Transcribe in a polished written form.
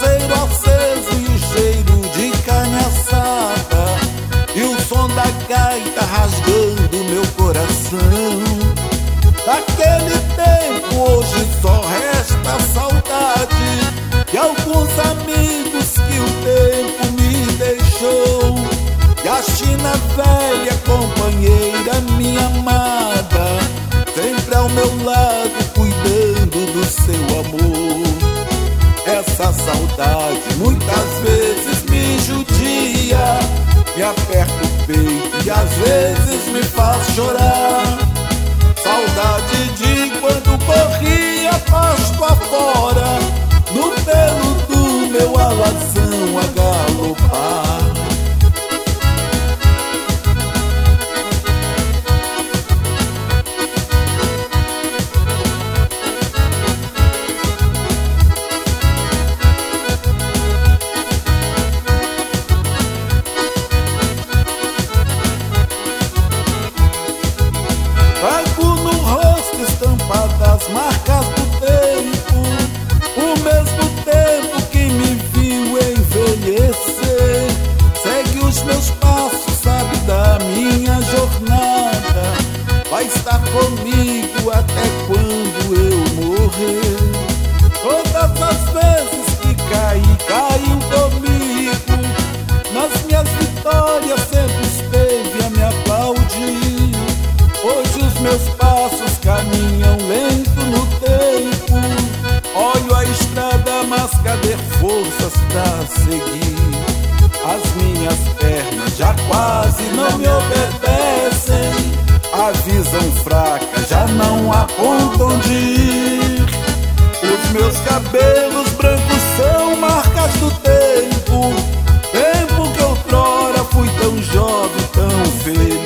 cheiro aceso e o cheiro de carne assada, e o som da gaita rasgando meu coração. Daquele tempo hoje só resta saudade de alguns amigos que o tempo me deixou, e a China velha, companheira minha amada, sempre ao meu lado cuidando do seu amor. Essa saudade muitas vezes me judia, me aperta o peito e às vezes me faz chorar. Saudade de quando corria pasto afora, no pelo do meu alazão a galopar. Das marcas do tempo, o mesmo tempo que me viu envelhecer, segue os meus passos, sabe da minha jornada, vai estar comigo até quando eu morrer. Todas as vezes que caí, caiu comigo, nas minhas vitórias sempre esteve a me aplaudir. Hoje os meus passos caminham lento no tempo, olho a estrada, mas cadê forças pra seguir? As minhas pernas já quase não me obedecem, a visão fraca já não aponta onde ir. Os meus cabelos brancos são marcas do tempo, tempo que outrora fui tão jovem, tão feliz.